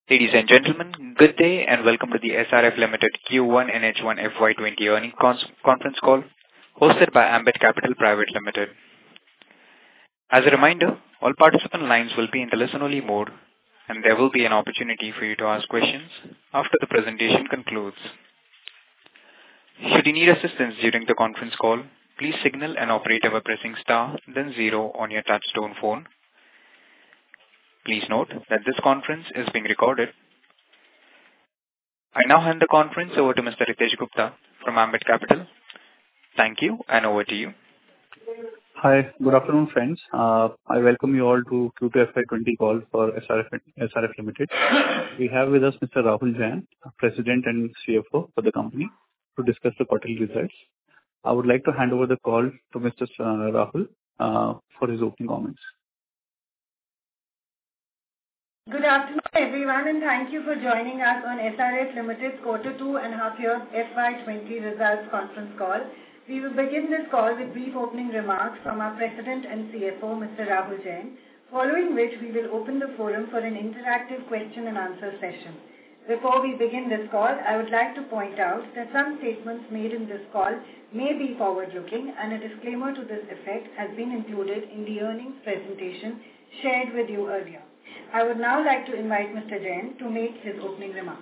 Ladies and gentlemen, good day and welcome to the SRF Limited Q1 and H1 FY20 earnings conference call hosted by Ambit Capital Private Limited. As a reminder, all participant lines will be in the listen-only mode and there will be an opportunity for you to ask questions after the presentation concludes. Should you need assistance during the conference call, please signal an operator by pressing star then 0 on your touchtone phone. Please note that this conference is being recorded. I now hand the conference over to Mr. Ritesh Gupta from Ambit Capital. Thank you and over to you. Hi, good afternoon friends. I welcome you all to Q2 FY20 call for SRF Limited. We have with us Mr. Rahul Jain, President and CFO for the company, to discuss the quarterly results. I would like to hand over the call to Mr. Rahul for his opening comments. Good afternoon everyone and thank you for joining us on SRF Limited's Q2 and half year FY20 results conference call. We will begin this call with brief opening remarks from our President and CFO, Mr. Rahul Jain, following which we will open the forum for an interactive question and answer session. Before we begin this call, I would like to point out that some statements made in this call may be forward-looking and a disclaimer to this effect has been included in the earnings presentation shared with you earlier. I would now like to invite Mr. Jain to make his opening remarks.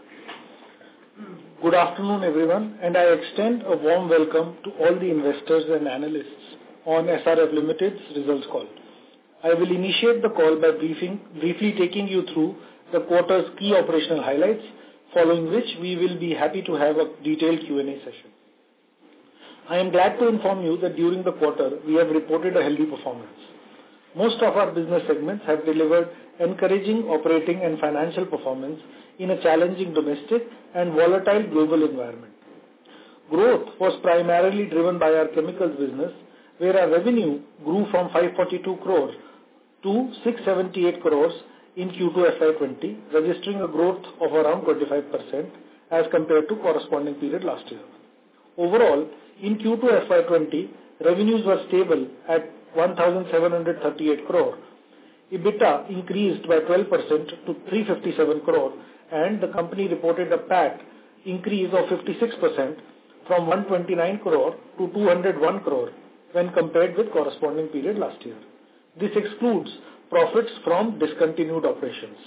Good afternoon everyone and I extend a warm welcome to all the investors and analysts on SRF Limited's results call. I will initiate the call by briefly taking you through the quarter's key operational highlights, following which we will be happy to have a detailed Q&A session. I am glad to inform you that during the quarter we have reported a healthy performance. Most of our business segments have delivered encouraging operating and financial performance in a challenging domestic and volatile global environment. Growth was primarily driven by our chemicals business, where our revenue grew from 542 crores to 678 crores in Q2 FY20, registering a growth of around 25% as compared to corresponding period last year. Overall, in Q2 FY20, revenues were stable at 1,738 crore. EBITDA increased by 12% to 357 crore and the company reported a PAT increase of 56% from 129 crore to 201 crore when compared with corresponding period last year. This excludes profits from discontinued operations.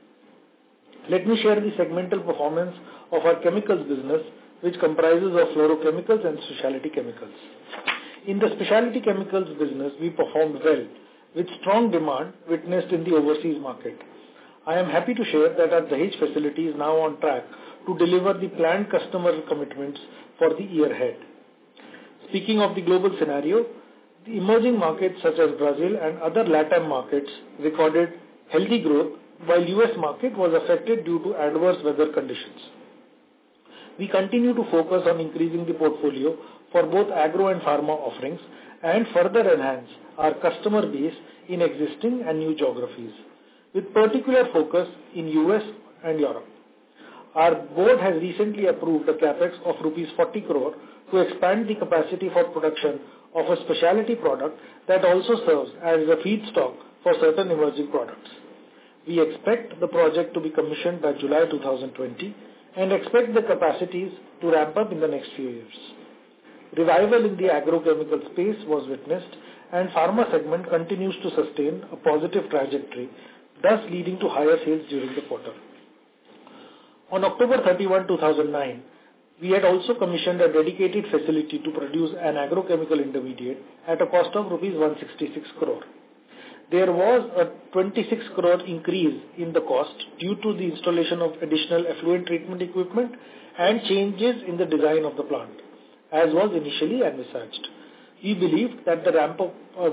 Let me share the segmental performance of our chemicals business, which comprises of fluorochemicals and specialty chemicals. In the specialty chemicals business, we performed well with strong demand witnessed in the overseas market. I am happy to share that our Dahej facility is now on track to deliver the planned customer commitments for the year ahead. Speaking of the global scenario, the emerging markets such as Brazil and other LATAM markets recorded healthy growth while US market was affected due to adverse weather conditions. We continue to focus on increasing the portfolio for both agro and pharma offerings and further enhance our customer base in existing and new geographies, with particular focus in US and Europe. Our board has recently approved a capex of rupees 40 crore to expand the capacity for production of a specialty product that also serves as a feedstock for certain emerging products. We expect the project to be commissioned by July 2020 and expect the capacities to ramp up in the next few years. Revival in the agrochemical space was witnessed and pharma segment continues to sustain a positive trajectory, thus leading to higher sales during the quarter. On October 31, 2009, we had also commissioned a dedicated facility to produce an agrochemical intermediate at a cost of rupees 166 crore. There was a 26 crore increase in the cost due to the installation of additional effluent treatment equipment and changes in the design of the plant, as was initially envisaged. We believe that the ramp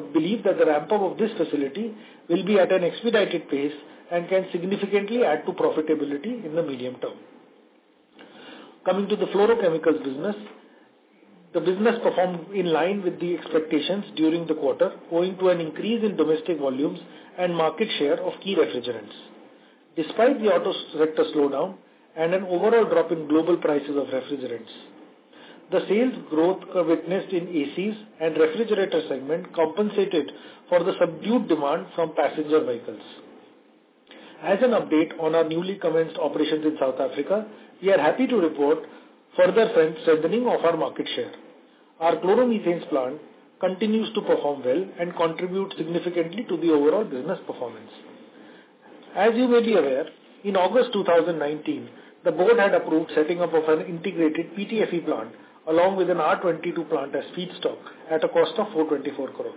up of this facility will be at an expedited pace and can significantly add to profitability in the medium term. Coming to the fluorochemicals business, the business performed in line with the expectations during the quarter, owing to an increase in domestic volumes and market share of key refrigerants. Despite the auto sector slowdown and an overall drop in global prices of refrigerants, the sales growth witnessed in ACs and refrigerator segment compensated for the subdued demand from passenger vehicles. As an update on our newly commenced operations in South Africa, we are happy to report further strengthening of our market share. Our chloromethanes plant continues to perform well and contribute significantly to the overall business performance. As you may be aware, in August 2019, the board had approved setting up of an integrated PTFE plant along with an R22 plant as feedstock at a cost of 424 crore.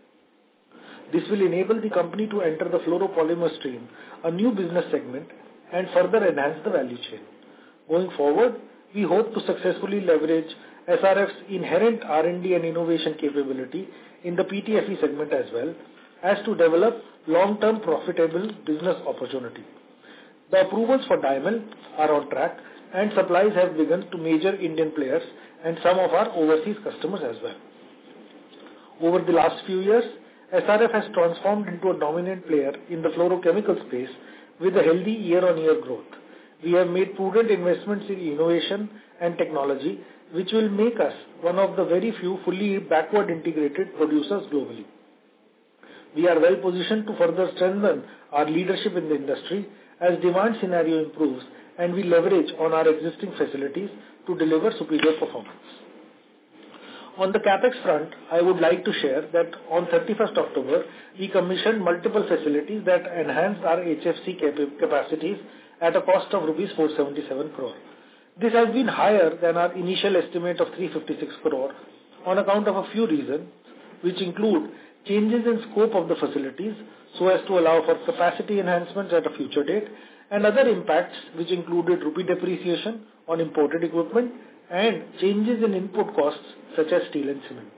This will enable the company to enter the fluoropolymer stream, a new business segment, and further enhance the value chain. Going forward, we hope to successfully leverage SRF's inherent R&D and innovation capability in the PTFE segment as well as to develop long-term profitable business opportunity. The approvals for Dymel are on track and supplies have begun to major Indian players and some of our overseas customers as well. Over the last few years, SRF has transformed into a dominant player in the fluorochemical space with a healthy year-on-year growth. We have made prudent investments in innovation and technology, which will make us one of the very few fully backward integrated producers globally. We are well positioned to further strengthen our leadership in the industry as demand scenario improves and we leverage on our existing facilities to deliver superior performance. On the capex front, I would like to share that on 31st October, we commissioned multiple facilities that enhanced our HFC capacities at a cost of Rs 477 crore. This has been higher than our initial estimate of 356 crore on account of a few reasons, which include changes in scope of the facilities so as to allow for capacity enhancements at a future date, and other impacts which included rupee depreciation on imported equipment and changes in input costs such as steel and cement.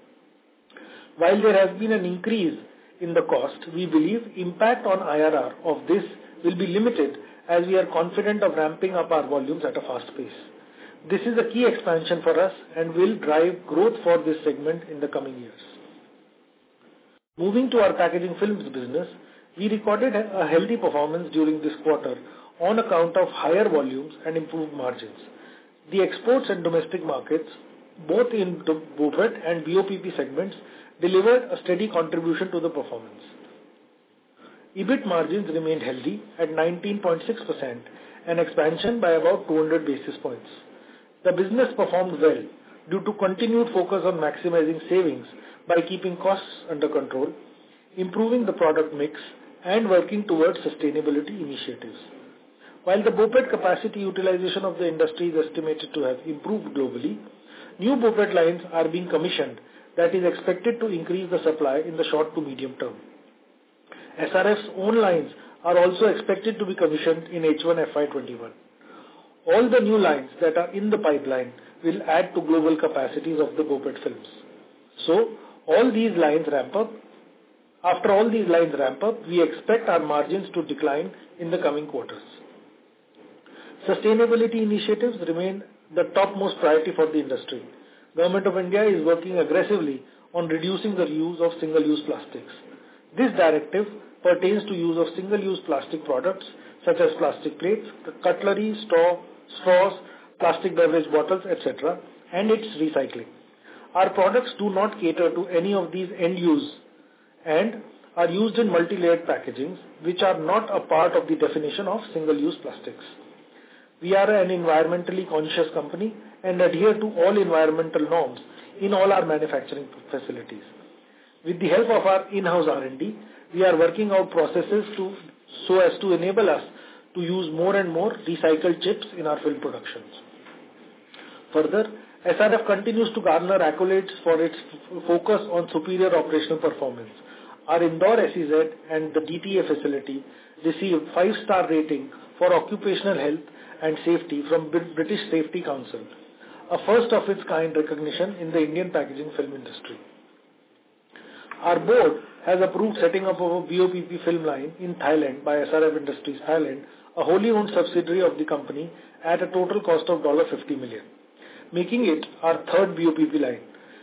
While there has been an increase in the cost, we believe impact on IRR of this will be limited as we are confident of ramping up our volumes at a fast pace. This is a key expansion for us and will drive growth for this segment in the coming years. Moving to our packaging films business, we recorded a healthy performance during this quarter on account of higher volumes and improved margins. The exports and domestic markets, both in the BOPET and BOPP segments, delivered a steady contribution to the performance. EBIT margins remained healthy at 19.6%, an expansion by about 200 basis points. The business performed well due to continued focus on maximizing savings by keeping costs under control, improving the product mix, and working towards sustainability initiatives. While the BOPET capacity utilization of the industry is estimated to have improved globally, new BOPET lines are being commissioned that is expected to increase the supply in the short to medium term. SRF's own lines are also expected to be commissioned in H1 FY21. All the new lines that are in the pipeline will add to global capacities of the BOPET films. So, all these lines ramp up. After all these lines ramp up, we expect our margins to decline in the coming quarters. Sustainability initiatives remain the topmost priority for the industry. Government of India is working aggressively on reducing the use of single-use plastics. This directive pertains to use of single-use plastic products such as plastic plates, cutlery, straws, plastic beverage bottles, etc., and its recycling. Our products do not cater to any of these end use and are used in multi-layered packagings which are not a part of the definition of single-use plastics. We are an environmentally conscious company and adhere to all environmental norms in all our manufacturing facilities. With the help of our in-house R&D, we are working out processes so as to enable us to use more and more recycled chips in our film productions. Further, SRF continues to garner accolades for its focus on superior operational performance. Our Indore SEZ and the DTA facility received 5-star rating for occupational health and safety from British Safety Council, a first of its kind recognition in the Indian packaging film industry. Our board has approved setting up of a BOPP film line in Thailand by SRF Industries Thailand, a wholly owned subsidiary of the company, at a total cost of $50 million, making it our third BOPP line,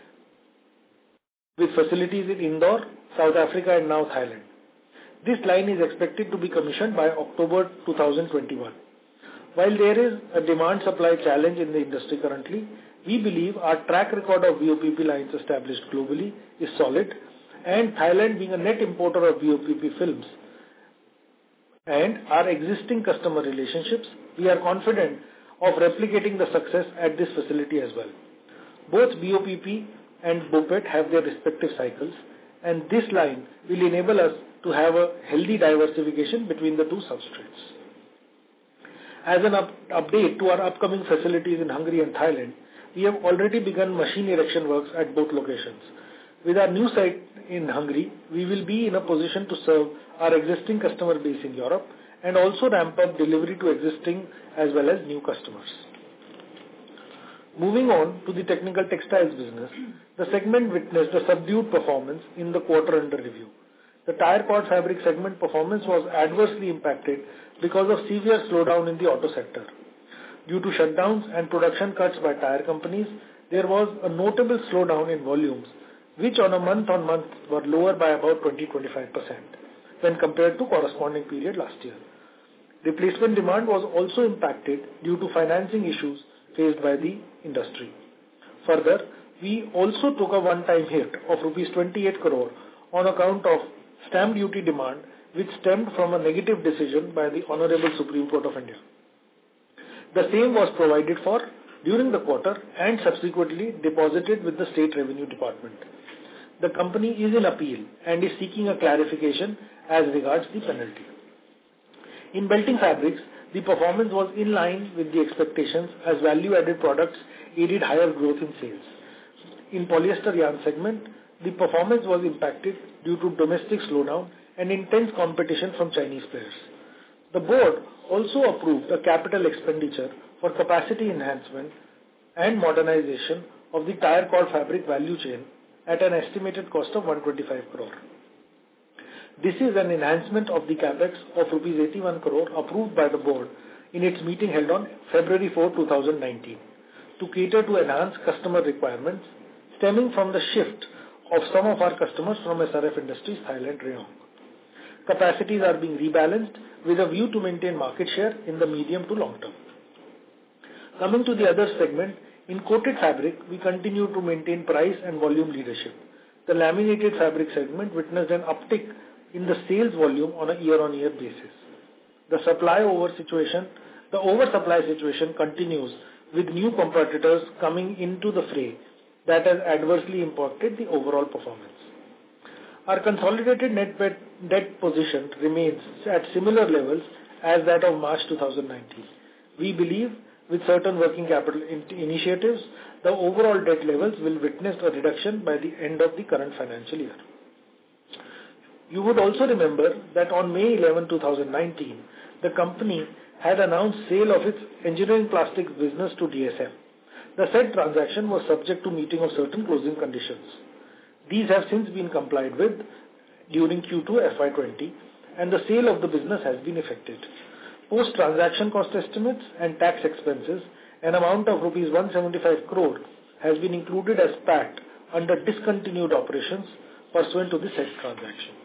with facilities in Indore, South Africa and now Thailand. This line is expected to be commissioned by October 2021. While there is a demand-supply challenge in the industry currently, we believe our track record of BOPP lines established globally is solid, and Thailand being a net importer of BOPP films and our existing customer relationships, we are confident of replicating the success at this facility as well. Both BOPP and BOPET have their respective cycles, and this line will enable us to have a healthy diversification between the two substrates. As an update to our upcoming facilities in Hungary and Thailand, we have already begun machine erection works at both locations. With our new site in Hungary, we will be in a position to serve our existing customer base in Europe and also ramp up delivery to existing as well as new customers. Moving on to the technical textiles business, the segment witnessed a subdued performance in the quarter under review. The tire cord fabric segment performance was adversely impacted because of severe slowdown in the auto sector. Due to shutdowns and production cuts by tire companies, there was a notable slowdown in volumes, which on a month-on-month were lower by about 20-25% when compared to corresponding period last year. Replacement demand was also impacted due to financing issues faced by the industry. Further, we also took a one-time hit of rupees 28 crore on account of stamp duty demand, which stemmed from a negative decision by the Honorable Supreme Court of India. The same was provided for during the quarter and subsequently deposited with the State Revenue Department. The company is in appeal and is seeking a clarification as regards the penalty. In belting fabrics, the performance was in line with the expectations as value-added products aided higher growth in sales. In polyester yarn segment, the performance was impacted due to domestic slowdown and intense competition from Chinese players. The board also approved a capital expenditure for capacity enhancement and modernization of the tire cord fabric value chain at an estimated cost of 125 crore. This is an enhancement of the capex of rupees 81 crore approved by the board in its meeting held on February 4, 2019 to cater to enhanced customer requirements stemming from the shift of some of our customers from SRF Industries Thailand Rayong. Capacities are being rebalanced with a view to maintain market share in the medium to long term. Coming to the other segment, in coated fabric, we continue to maintain price and volume leadership. The laminated fabric segment witnessed an uptick in the sales volume on a year-on-year basis. The oversupply situation continues with new competitors coming into the fray that has adversely impacted the overall performance. Our consolidated net debt position remains at similar levels as that of March 2019. We believe with certain working capital initiatives, the overall debt levels will witness a reduction by the end of the current financial year. You would also remember that on May 11, 2019, the company had announced sale of its engineering plastics business to DSM. The said transaction was subject to meeting of certain closing conditions. These have since been complied with during Q2 FY20 and the sale of the business has been effected. Post-transaction cost estimates and tax expenses, an amount of rupees 175 crore has been included as PAT under discontinued operations pursuant to the said transaction.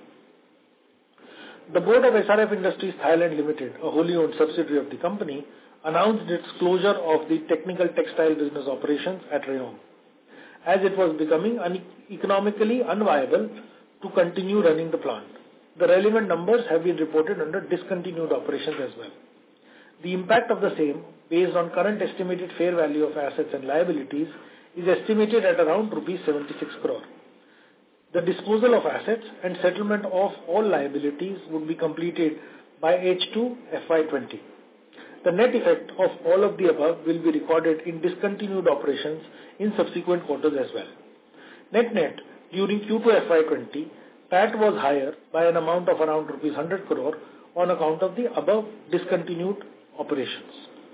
The board of SRF Industries Thailand Limited, a wholly owned subsidiary of the company, announced its closure of the technical textile business operations at Rayong, as it was becoming economically unviable to continue running the plant. The relevant numbers have been reported under discontinued operations as well. The impact of the same, based on current estimated fair value of assets and liabilities, is estimated at around rupees 76 crore. The disposal of assets and settlement of all liabilities would be completed by H2 FY20. The net effect of all of the above will be recorded in discontinued operations in subsequent quarters as well. Net during Q2 FY20, PAT was higher by an amount of around rupees 100 crore on account of the above discontinued operations.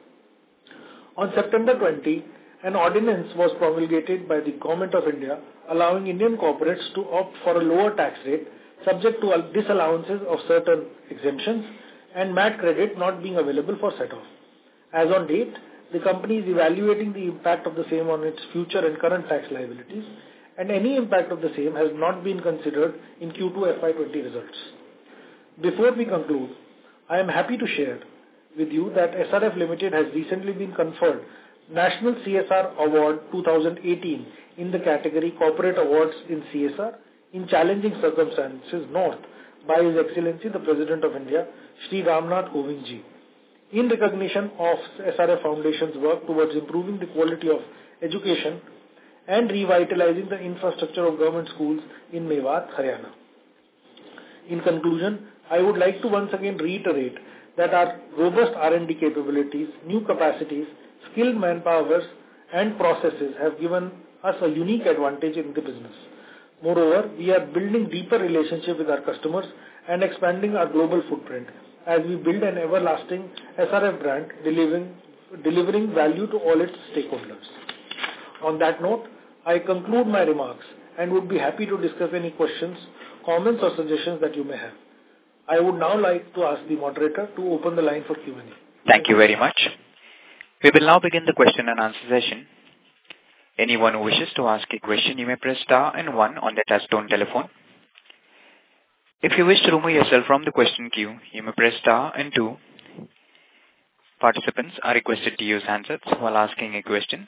On September 20, an ordinance was promulgated by the Government of India allowing Indian corporates to opt for a lower tax rate subject to disallowances of certain exemptions and MAT credit not being available for set-off. As on date, the company is evaluating the impact of the same on its future and current tax liabilities, and any impact of the same has not been considered in Q2 FY20 results. Before we conclude, I am happy to share with you that SRF Limited has recently been conferred National CSR Award 2018 in the category Corporate Awards in CSR in Challenging Circumstances North by His Excellency the President of India, Shri Ramnath Kovind Ji, in recognition of SRF Foundation's work towards improving the quality of education and revitalizing the infrastructure of government schools in Mewat, Haryana. In conclusion, I would like to once again reiterate that our robust R&D capabilities, new capacities, skilled manpower and processes have given us a unique advantage in the business. Moreover, we are building deeper relationship with our customers and expanding our global footprint as we build an everlasting SRF brand, delivering value to all its stakeholders. On that note, I conclude my remarks and would be happy to discuss any questions, comments or suggestions that you may have. I would now like to ask the moderator to open the line for Q&A. Thank you very much. We will now begin the question and answer session. Anyone who wishes to ask a question, you may press star and 1 on the touchtone telephone. If you wish to remove yourself from the question queue, you may press star and 2. Participants are requested to use handsets while asking a question.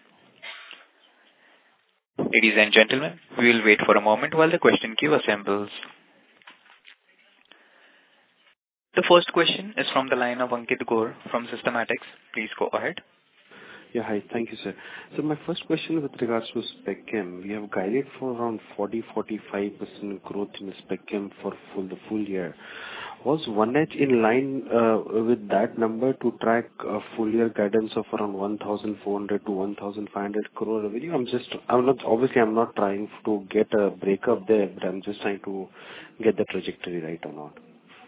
Ladies and gentlemen, we will wait for a moment while the question queue assembles. The first question is from the line of Ankit Gore from Systematix. Please go ahead. Yeah, hi. Thank you, sir. So my first question with regards to Spec Chem, we have guided for around 40-45% growth in Spec Chem for the full year. Was 1H in line with that number to track a full year guidance of around 1,400 to 1,500 crore revenue? I'm not trying to get a breakup there, but I'm just trying to get the trajectory right or not.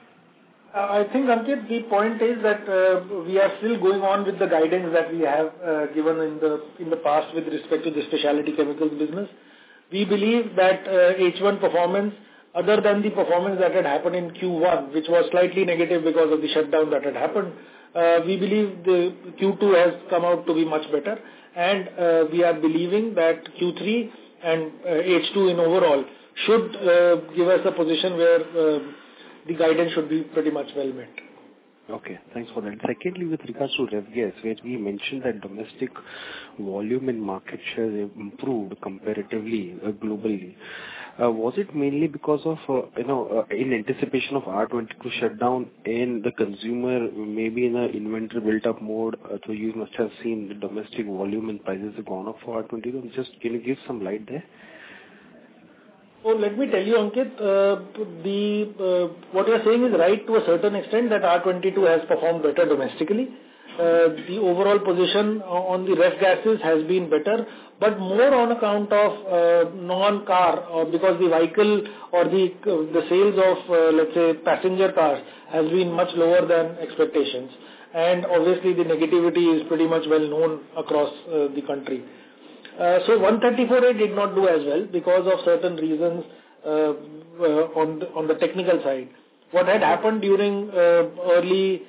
I think, Ankit, the point is that we are still going on with the guidance that we have given in the past with respect to the specialty chemicals business. We believe that H1 performance, other than the performance that had happened in Q1, which was slightly negative because of the shutdown that had happened, we believe the Q2 has come out to be much better, and we are believing that Q3 and H2 in overall should give us a position where the guidance should be pretty much well met. Okay, thanks for that. Secondly, with regards to RefGas, where we mentioned that domestic volume and market share improved comparatively globally. Was it mainly because of, in anticipation of R22 shutdown and the consumer maybe in an inventory built-up mode, so you must have seen the domestic volume and prices have gone up for R22. Just can you give some light there? So let me tell you, Ankit, what you are saying is right to a certain extent that R22 has performed better domestically. The overall position on the ref gases has been better, but more on account of non-car, because the vehicle or the sales of, let's say, passenger cars has been much lower than expectations. And obviously the negativity is pretty much well known across the country. So 134A did not do as well because of certain reasons on the technical side. What had happened during early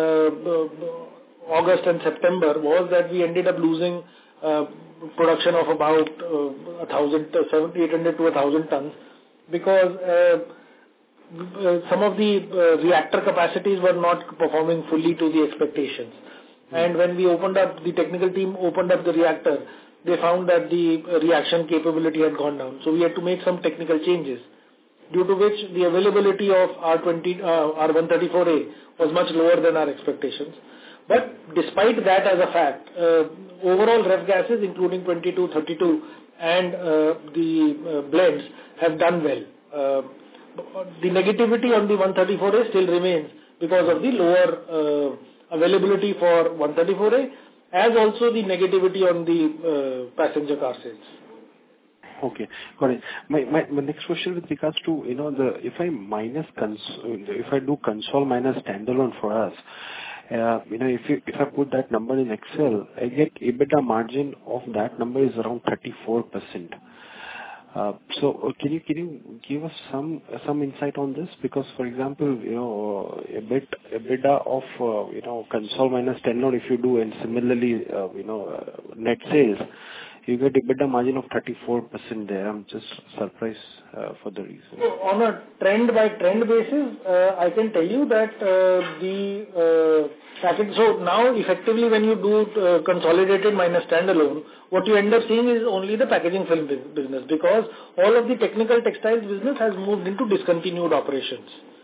August and September was that we ended up losing production of about 800 to 1,000 tons because some of the reactor capacities were not performing fully to the expectations. And when we the technical team opened up the reactor, they found that the reaction capability had gone down. So we had to make some technical changes, due to which the availability of R134A was much lower than our expectations. But despite that as a fact, overall ref gases, including 22, 32 and the blends have done well. The negativity on the 134A still remains because of the lower availability for 134A, as also the negativity on the passenger car sales. Okay, got it. My next question with regards to, if I do console minus standalone for us, if I put that number in Excel, I get EBITDA margin of that number is around 34%. So can you give us some insight on this? Because, for example, EBITDA of console minus standalone, if you do, and similarly net sales, you get EBITDA margin of 34% there. I'm just surprised for the reason. So on a trend by trend basis, I can tell you that the package. So now effectively when you do consolidated minus standalone, what you end up seeing is only the packaging film business, because all of the technical textiles business has moved into discontinued operations.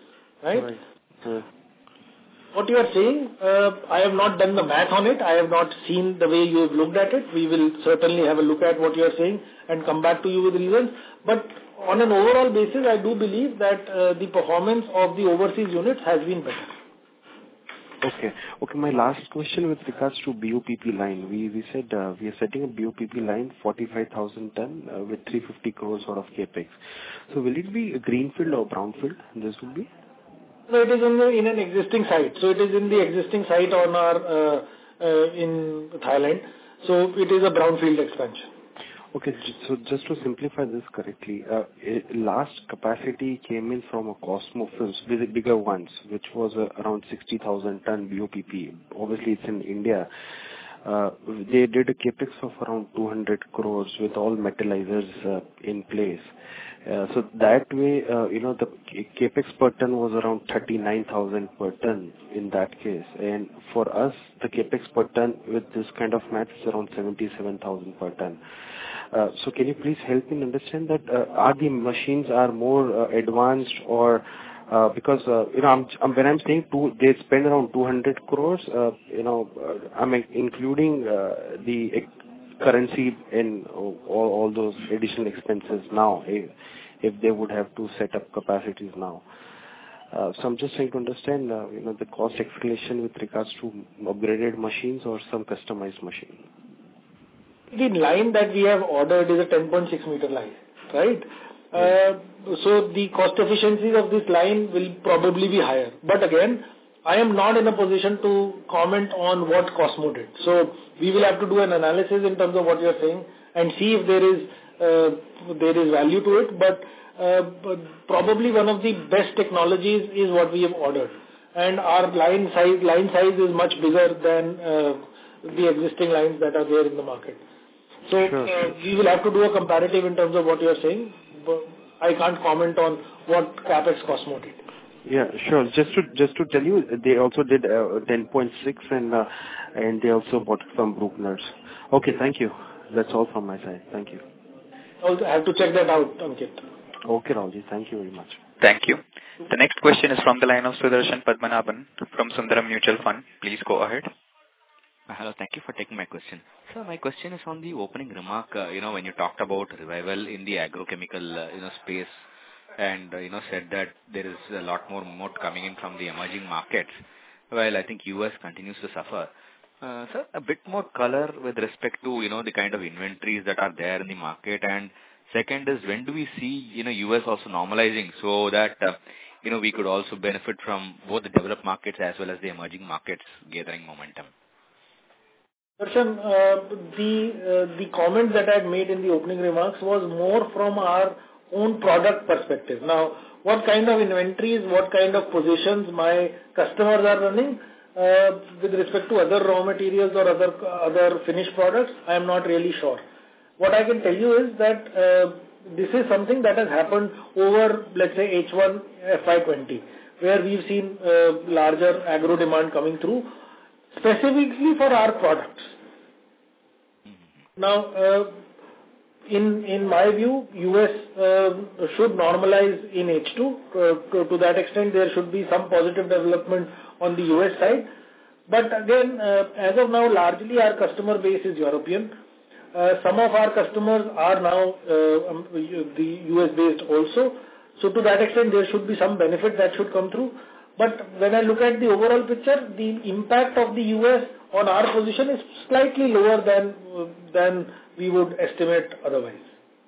right? Right. What you are saying, I have not done the math on it. I have not seen the way you have looked at it. We will certainly have a look at what you are saying and come back to you with reasons. But on an overall basis, I do believe that the performance of the overseas units has been better. Okay. My last question with regards to BOPP line. We said we are setting a BOPP line 45,000 ton with 350 crores sort of capex. So will it be a greenfield or brownfield? This will be? No, it is in an existing site. So it is in the existing site on our in Thailand. So it is a brownfield expansion. Okay, so just to simplify this correctly, last capacity came in from a Cosmo Films, bigger ones, which was around 60,000 ton BOPP. Obviously, it's in India. They did a capex of around 200 crores with all metallizers in place. So that way, the capex per ton was around 39,000 per ton in that case. And for us, the capex per ton with this kind of math is around 77,000 per ton. So can you please help me understand that are the machines are more advanced or because when I'm saying they spend around 200 crores, I'm including the currency in all those additional expenses now if they would have to set up capacities now. So I'm just trying to understand the cost escalation with regards to upgraded machines or some customized machine. The line that we have ordered is a 10.6 meter line, right? So the cost efficiencies of this line will probably be higher. But again, I am not in a position to comment on what Cosmo did. So we will have to do an analysis in terms of what you are saying and see if there is value to it. But probably one of the best technologies is what we have ordered. And our line size is much bigger than the existing lines that are there in the market. So we will have to do a comparative in terms of what you are saying. But I can't comment on what CapEx Cosmo did. Yeah, sure. Just to tell you, they also did 10.6 and they also bought from Bruckner's. Okay, thank you. That's all from my side. Thank you. Also, I have to check that out, Ankit. Okay, Rahulji. Thank you very much. Thank you. The next question is from the line of Sudarshan Padmanabhan from Sundaram Mutual Fund. Please go ahead. Hello, thank you for taking my question. So my question is on the opening remark, when you talked about revival in the agrochemical, space and, said that there is a lot more moat coming in from the emerging markets, while I think US continues to suffer. So a bit more color with respect to, the kind of inventories that are there in the market. And second is, when do we see, US also normalizing so that, we could also benefit from both the developed markets as well as the emerging markets gathering momentum? Darshan, the comment that I had made in the opening remarks was more from our own product perspective. Now, what kind of inventories, what kind of positions my customers are running with respect to other raw materials or other finished products, I am not really sure. What I can tell you is that this is something that has happened over, let's say, H1 FY20, where we've seen larger agro demand coming through, specifically for our products. Now, in my view, US should normalize in H2. To that extent, there should be some positive development on the US side. But again, as of now, largely our customer base is European. Some of our customers are now the US based also. So to that extent, there should be some benefit that should come through. But when I look at the overall picture, the impact of the US on our position is slightly lower than we would estimate otherwise.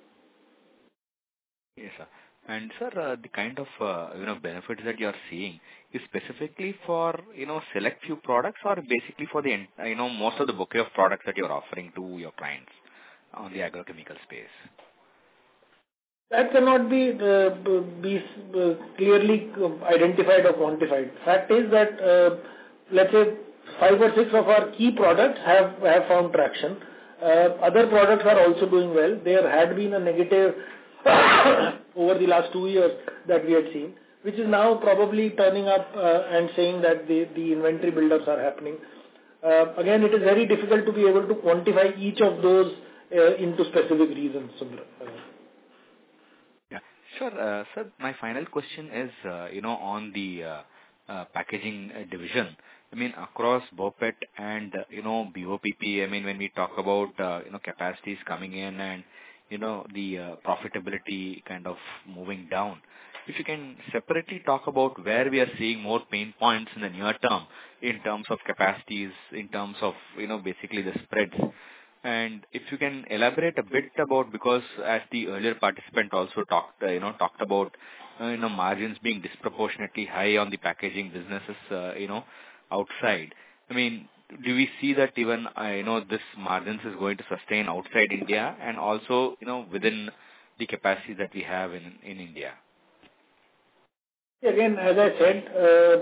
Yes, sir. And sir, the kind of benefits that you are seeing is specifically for select few products or basically for the most of the bouquet of products that you are offering to your clients on the agrochemical space? That cannot be clearly identified or quantified. Fact is that, let's say, 5 or 6 of our key products have found traction. Other products are also doing well. There had been a negative over the last 2 years that we had seen, which is now probably turning up and saying that the inventory buildups are happening. Again, it is very difficult to be able to quantify each of those into specific reasons, Sundar. Sure. Sir, my final question is, on the packaging division. I mean, across BOPET and, BOPP, I mean, when we talk about, capacities coming in and, the profitability kind of moving down. If you can separately talk about where we are seeing more pain points in the near term in terms of capacities, in terms of, basically the spreads. And if you can elaborate a bit about, because as the earlier participant also talked about, margins being disproportionately high on the packaging businesses, outside. I mean, do we see that even, this margins is going to sustain outside India and also, within the capacity that we have in India? Again, as I said,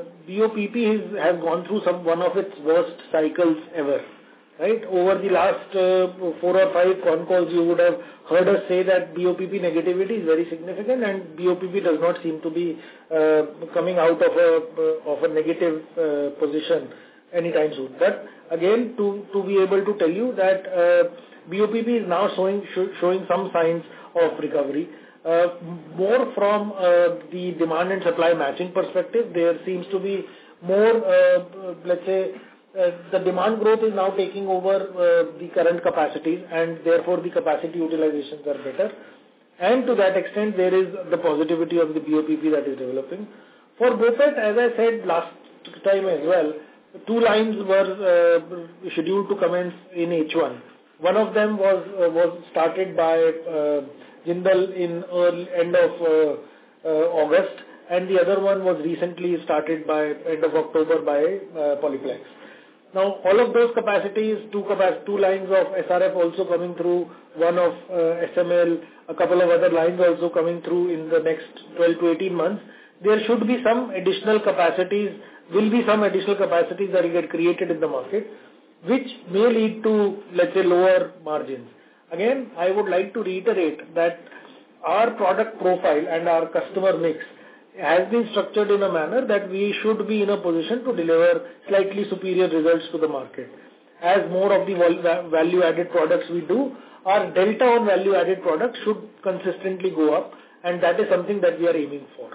BOPP has gone through one of its worst cycles ever. Right? Over the last 4 or 5 con calls, you would have heard us say that BOPP negativity is very significant, and BOPP does not seem to be coming out of a negative position anytime soon. But again, to be able to tell you that BOPP is now showing some signs of recovery. More from the demand and supply matching perspective, there seems to be more, let's say, the demand growth is now taking over the current capacities, and therefore the capacity utilizations are better. And to that extent, there is the positivity of the BOPP that is developing. For BOPET, as I said last time as well, 2 lines were scheduled to commence in H1. One of them was started by Jindal in end of August, and the other one was recently started by end of October by Polyplex. Now, all of those capacities, 2 lines of SRF also coming through, one of SML, a couple of other lines also coming through in the next 12 to 18 months. There should be some additional capacities, that will get created in the market, which may lead to, let's say, lower margins. Again, I would like to reiterate that our product profile and our customer mix has been structured in a manner that we should be in a position to deliver slightly superior results to the market. As more of the value-added products we do, our delta on value-added products should consistently go up, and that is something that we are aiming for.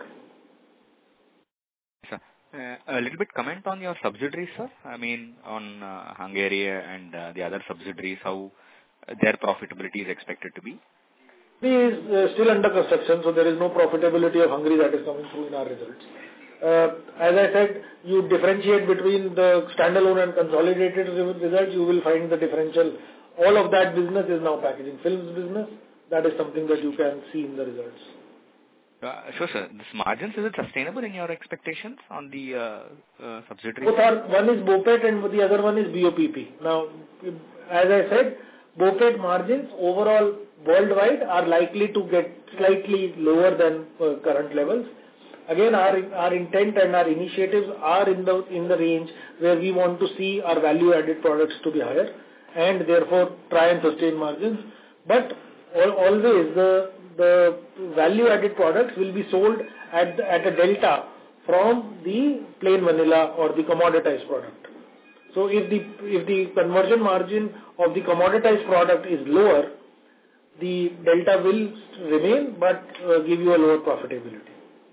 Sir, a little bit comment on your subsidiaries, sir. I mean, on Hungary and the other subsidiaries, how their profitability is expected to be? Is still under construction, so there is no profitability of Hungary that is coming through in our results. As I said, you differentiate between the standalone and consolidated results, you will find the differential. All of that business is now packaging films business. That is something that you can see in the results. Sure, sir. This margins, is it sustainable in your expectations on the subsidiaries? Both are, one is BOPET and the other one is BOPP. Now, as I said, BOPET margins overall worldwide are likely to get slightly lower than current levels. Again, our intent and our initiatives are in the range where we want to see our value-added products to be higher and therefore try and sustain margins. But always the value-added products will be sold at a delta from the plain vanilla or the commoditized product. So if the conversion margin of the commoditized product is lower, the delta will remain but give you a lower profitability.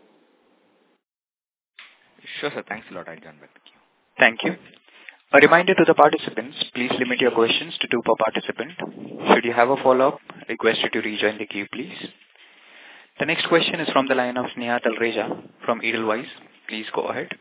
Sure, sir. Thanks a lot. I'll join back with you. Thank you. A reminder to the participants, please limit your questions to 2 per participant. Should you have a follow-up, request you to rejoin the queue, please. The next question is from the line of Sneha Talreja from Edelweiss. Please go ahead.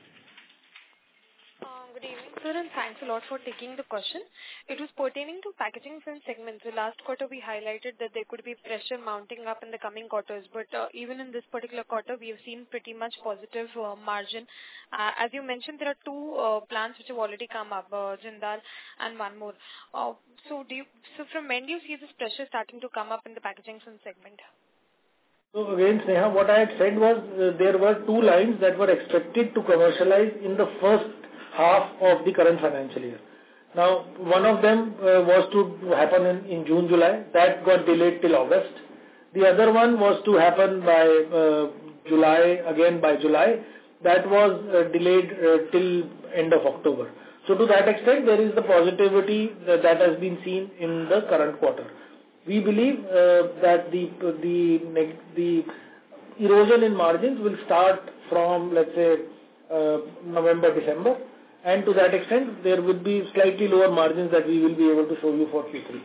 Good evening, sir, and thanks a lot for taking the question. It was pertaining to packaging film segment. So last quarter we highlighted that there could be pressure mounting up in the coming quarters, but even in this particular quarter we have seen pretty much positive margin. As you mentioned, there are 2 plants which have already come up, Jindal and one more. So from when do you see this pressure starting to come up in the packaging film segment? So again, Sneha, what I had said was there were 2 lines that were expected to commercialize in the first half of the current financial year. Now, one of them was to happen in June, July. That got delayed till August. The other one was to happen by July. That was delayed till end of October. So to that extent, there is the positivity that has been seen in the current quarter. We believe that the erosion in margins will start from, let's say, November, December, and to that extent, there will be slightly lower margins that we will be able to show you for Q3.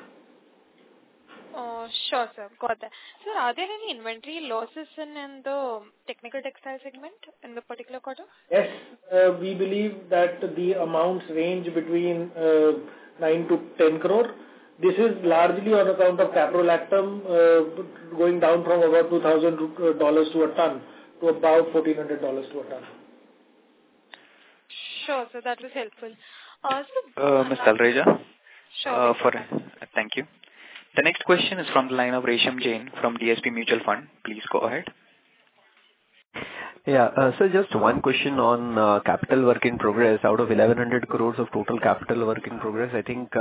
Sure, sir. Got that. Sir, are there any inventory losses in the technical textile segment in the particular quarter? Yes, we believe that the amounts range between 9 to 10 crore. This is largely on account of caprolactam going down from about $2,000 to a ton to about $1,400 to a ton. Sure, sir. That was helpful. Ms. Talreja? Sure. Thank you. The next question is from the line of Resham Jain from DSP Mutual Fund. Please go ahead. Yeah, so just one question on capital work in progress. Out of 1,100 crores of total capital work in progress, I think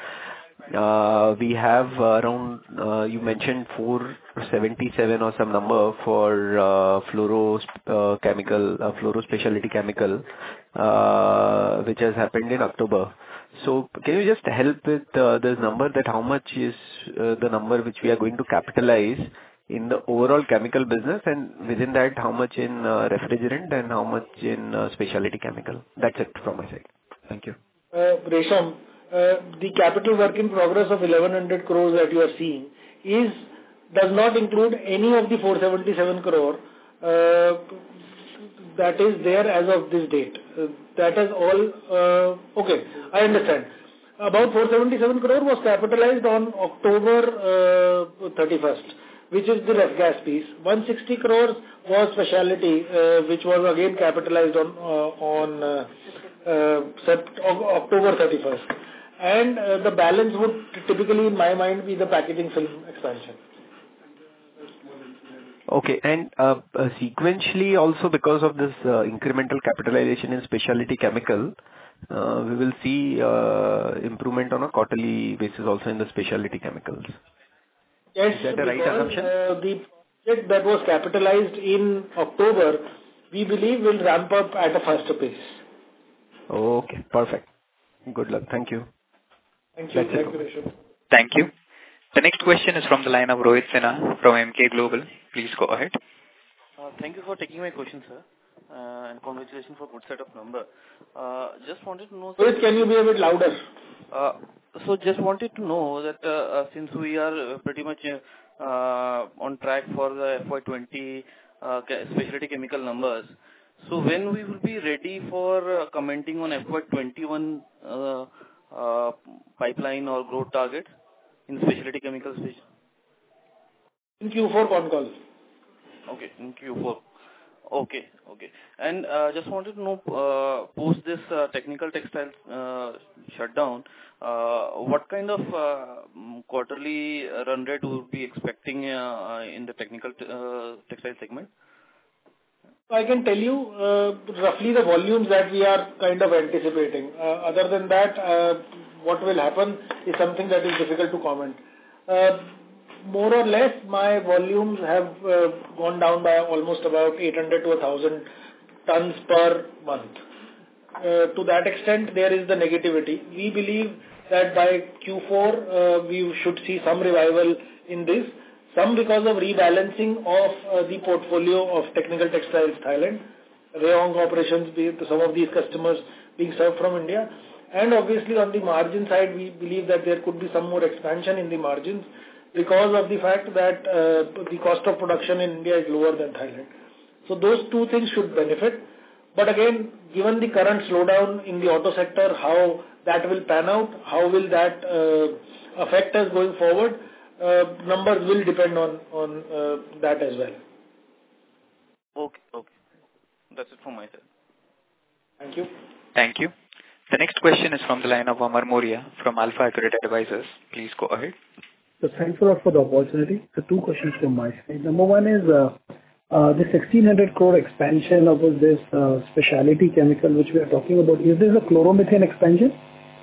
we have around, you mentioned 477 or some number for fluoro specialty chemical, which has happened in October. So can you just help with this number, that how much is the number which we are going to capitalize in the overall chemical business, and within that, how much in refrigerant and how much in specialty chemical? That's it from my side. Thank you. Resham, the capital work in progress of 1,100 crores that you are seeing does not include any of the 477 crore that is there as of this date. That is all. Okay, I understand. About 477 crore was capitalized on October 31st, which is the ref gas piece. 160 crores was specialty, which was again capitalized on October 31st. And the balance would typically, in my mind, be the packaging film expansion. Okay, and sequentially also, because of this incremental capitalization in specialty chemical, we will see improvement on a quarterly basis also in the specialty chemicals. Yes, is that the right assumption? The project that was capitalized in October, we believe will ramp up at a faster pace. Okay, perfect. Good luck. Thank you. Thank you. Thank you, Resham. Thank you. The next question is from the line of Rohit Sinha from Emkay Global. Please go ahead. Thank you for taking my question, sir. And congratulations for good set of number. Just wanted to know... Rohit, can you be a bit louder? So just wanted to know that since we are pretty much on track for the FY20 specialty chemical numbers, so when we will be ready for commenting on FY21 pipeline or growth target in specialty chemical space? In Q4 con call. Okay, in Q4. Okay. And just wanted to know, post this technical textile shutdown, what kind of quarterly run rate will be expecting in the technical textile segment? I can tell you roughly the volumes that we are kind of anticipating. Other than that, what will happen is something that is difficult to comment. More or less, my volumes have gone down by almost about 800 to 1,000 tons per month. To that extent, there is the negativity. We believe that by Q4, we should see some revival in this. Some because of rebalancing of the portfolio of technical textiles Thailand, Rayong operations, some of these customers being served from India. And obviously on the margin side, we believe that there could be some more expansion in the margins because of the fact that the cost of production in India is lower than Thailand. So those two things should benefit. But again, given the current slowdown in the auto sector, how that will pan out, how will that affect us going forward, numbers will depend on that as well. Okay. That's it from my side. Thank you. Thank you. The next question is from the line of Amar Moria from Alpha Accurate Advisors. Please go ahead. So thanks a lot for the opportunity. So two questions from my side. Number one is the 1,600 crore expansion of this specialty chemical which we are talking about. Is this a chloromethane expansion?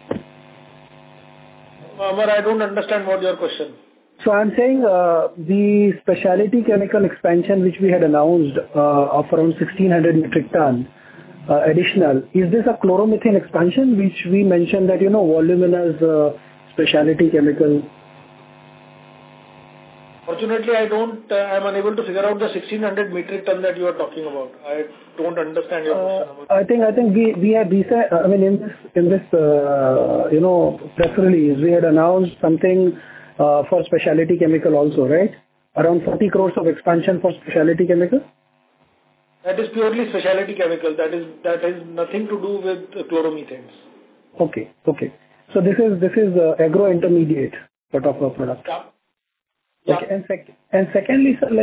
Amar, I don't understand what your question. So I'm saying the specialty chemical expansion which we had announced of around 1,600 metric ton additional, is this a chloromethane expansion which we mentioned that, voluminous specialty chemical? Fortunately, I'm unable to figure out the 1600 metric ton that you are talking about. I don't understand your question. I think we had recent, I mean, in this press release, we had announced something for specialty chemical also, right? Around 40 crores of expansion for specialty chemical? That is purely specialty chemical. That is nothing to do with chloromethanes. Okay. So this is agro intermediate sort of a product. Yeah. Okay. And secondly, sir,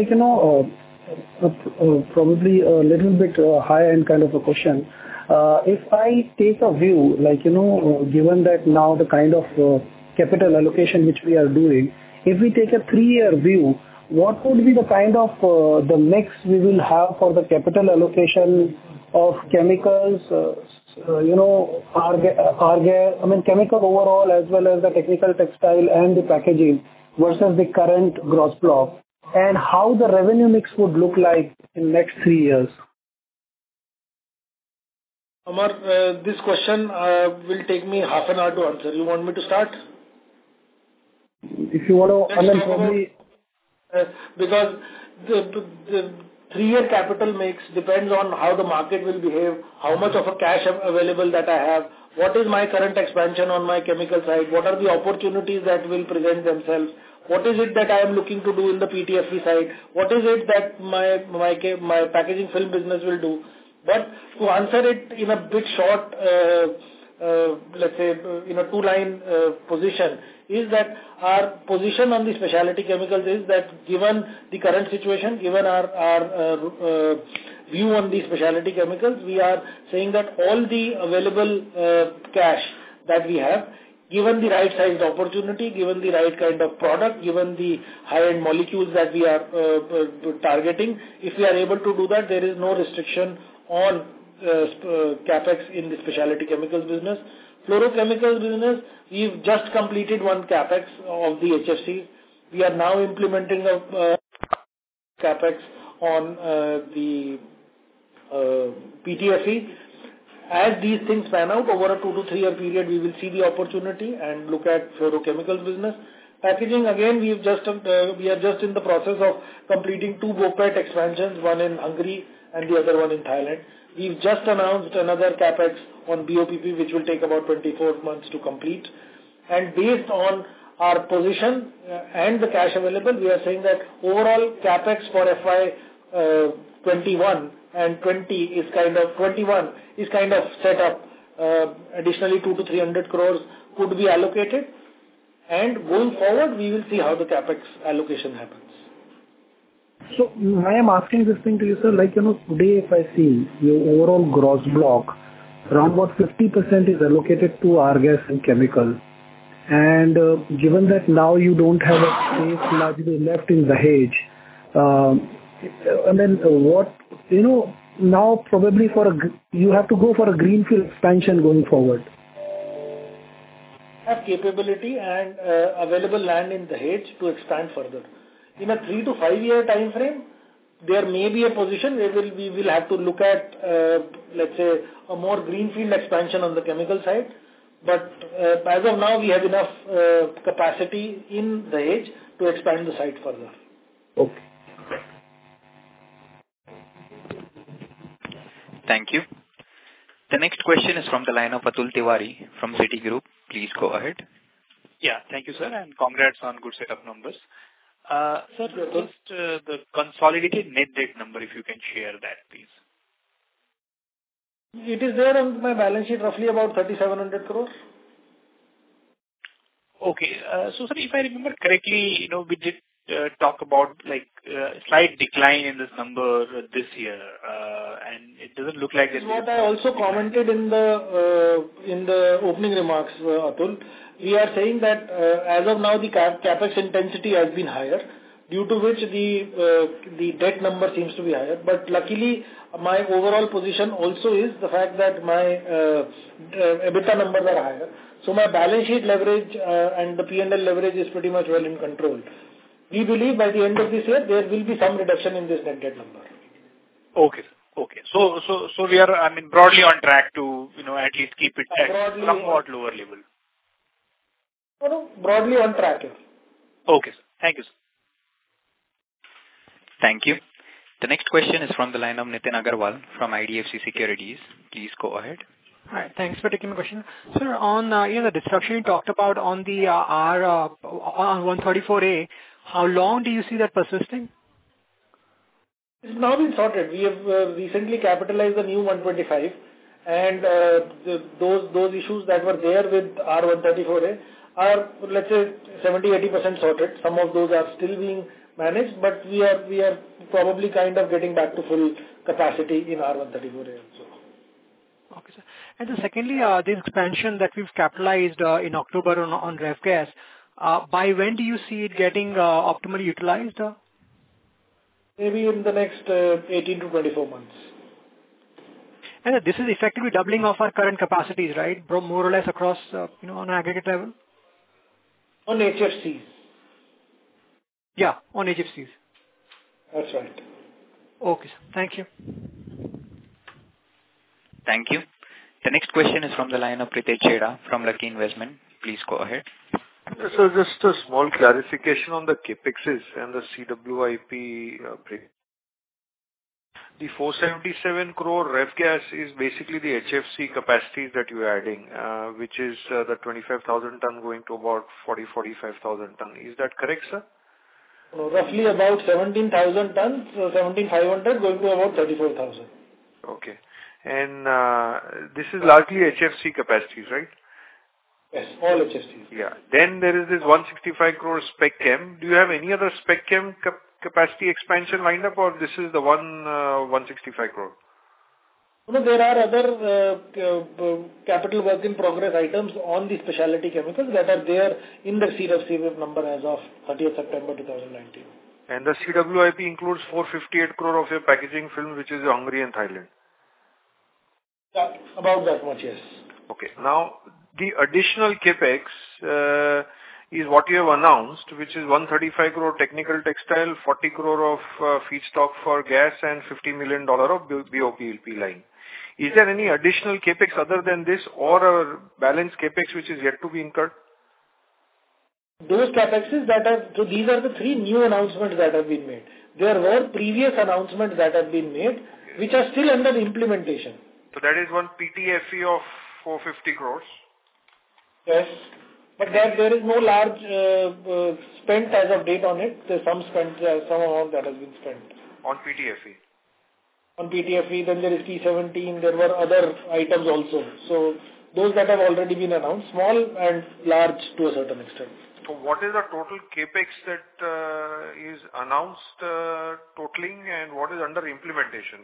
probably a little bit high end kind of a question. If I take a view, given that now the kind of capital allocation which we are doing, if we take a 3-year view, what would be the kind of the mix we will have for the capital allocation of chemicals, chemical overall as well as the technical textile and the packaging versus the current gross block, and how the revenue mix would look like in next 3 years? Amar, this question will take me half an hour to answer. You want me to start? If you want to, probably... Because the 3-year capital mix depends on how the market will behave, how much of a cash available that I have, what is my current expansion on my chemical side, what are the opportunities that will present themselves, what is it that I am looking to do in the PTFE side, what is it that my packaging film business will do. But to answer it in a bit short, let's say in a 2-line position, is that our position on the specialty chemicals is that given the current situation, given our view on the specialty chemicals, we are saying that all the available cash that we have, given the right sized opportunity, given the right kind of product, given the high-end molecules that we are targeting, if we are able to do that, there is no restriction on capex in the specialty chemicals business. Fluorochemicals business, we've just completed one capex of the HFC. We are now implementing a capex on the PTFE. As these things pan out over a 2 to 3 year period, we will see the opportunity and look at fluorochemicals business. Packaging, again, we are just in the process of completing 2 BOPET expansions, one in Hungary and the other one in Thailand. We've just announced another capex on BOPP, which will take about 24 months to complete. And based on our position and the cash available, we are saying that overall capex for FY 21 and 20 is kind of set up. Additionally, 200 to 300 crores could be allocated. And going forward, we will see how the capex allocation happens. So I am asking this thing to you, sir, today if I see your overall gross block, around about 50% is allocated to R-gas and chemical. And given that now you don't have a space largely left in Dahej, now probably you have to go for a greenfield expansion going forward. Have capability and available land in Dahej to expand further. In a 3 to 5 year time frame, there may be a position where we will have to look at, let's say, a more greenfield expansion on the chemical side. But as of now, we have enough capacity in Dahej to expand the site further. Okay. Thank you. The next question is from the line of Atul Tiwari from Citigroup. Please go ahead. Yeah, thank you, sir, and congrats on good set of numbers. Sir, just the consolidated net debt number, if you can share that, please. It is there on my balance sheet, roughly about 3,700 crores. Okay. So, sir, if I remember correctly, we did talk about slight decline in this number this year, and it doesn't look like this. What I also commented in the opening remarks, Atul. We are saying that as of now the capex intensity has been higher, due to which the debt number seems to be higher. But luckily, my overall position also is the fact that my EBITDA numbers are higher. So my balance sheet leverage and the P&L leverage is pretty much well in control. We believe by the end of this year there will be some reduction in this net debt number. Okay. Okay. So we are, broadly on track to, at least keep it at somewhat lower level. Broadly on track. Okay, sir. Thank you, sir. Thank you. The next question is from the line of Nitin Agarwal from IDFC Securities. Please go ahead. Hi, thanks for taking my question. Sir, on the disruption you talked about on the on 134A, how long do you see that persisting? It's now been sorted. We have recently capitalized the new 125, and those issues that were there with R134A are, let's say, 70-80% sorted. Some of those are still being managed, but we are probably kind of getting back to full capacity in R134A also. Okay, sir. And then secondly, this expansion that we've capitalized in October on ref gas, by when do you see it getting optimally utilized? Maybe in the next 18 to 24 months. And this is effectively doubling of our current capacities, right? More or less across, on aggregate level? On HFCs. Yeah, on HFCs. That's right. Okay, sir. Thank you. Thank you. The next question is from the line of Pritesh Chheda from Lucky Investment. Please go ahead. So just a small clarification on the CapExes and the CWIP break. The 477 crore ref gas is basically the HFC capacities that you are adding, which is the 25,000 ton going to about 45,000 ton. Is that correct, sir? Roughly about 17,000 tons, 17,500 going to about 34,000. Okay. And this is largely HFC capacities, right? Yes, all HFCs. Yeah. Then there is this 165 crore spec chem. Do you have any other spec chem capacity expansion lined up, or this is the 165 crore? No, there are other capital work in progress items on the specialty chemicals that are there in the CWIP number as of 30th September 2019. And the CWIP includes 458 crore of your packaging film, which is Hungary and Thailand. Yeah, about that much, yes. Okay. Now, the additional capex is what you have announced, which is 135 crore technical textile, 40 crore of feedstock for gas, and $50 million of BOPLP line. Is there any additional capex other than this, or a balanced capex which is yet to be incurred? Those capexes so these are the three new announcements that have been made. There were previous announcements that have been made, which are still under implementation. So that is one PTFE of 450 crores. Yes, but there is no large spent as of date on it. There's some amount that has been spent. On PTFE? On PTFE, then there is T17, there were other items also. So those that have already been announced, small and large to a certain extent. So what is the total capex that is announced totaling, and what is under implementation?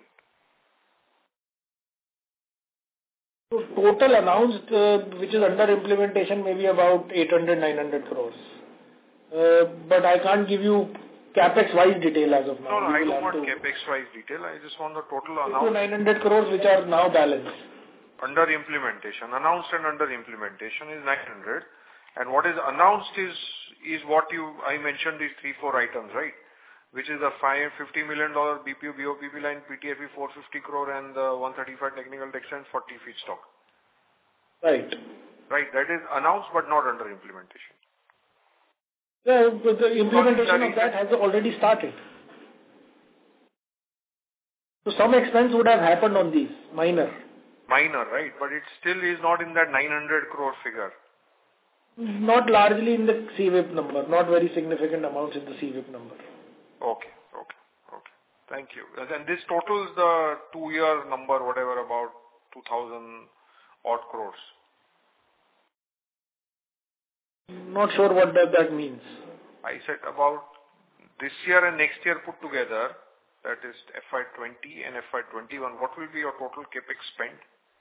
So total announced, which is under implementation, maybe about 800-900 crores. But I can't give you capex-wise detail as of now. No, I don't want capex-wise detail. I just want the total announced. 900 crores, which are now balanced. Under implementation. Announced and under implementation is 900. And what is announced is what I mentioned, these 3-4 items, right? Which is the $50 million BPU, BOPP line, PTFE 450 crore, and the 135 technical textile, 40 feedstock. Right. Right, that is announced but not under implementation. Yeah, but the implementation of that has already started. So some expense would have happened on these, minor. Minor, right, but it still is not in that 900 crore figure. Not largely in the CWIP number, not very significant amounts in the CWIP number. Okay. Thank you. And this totals the 2-year number, whatever, about 2,000 odd crores. Not sure what that means. I said about this year and next year put together, that is FY20 and FY21, what will be your total capex spend?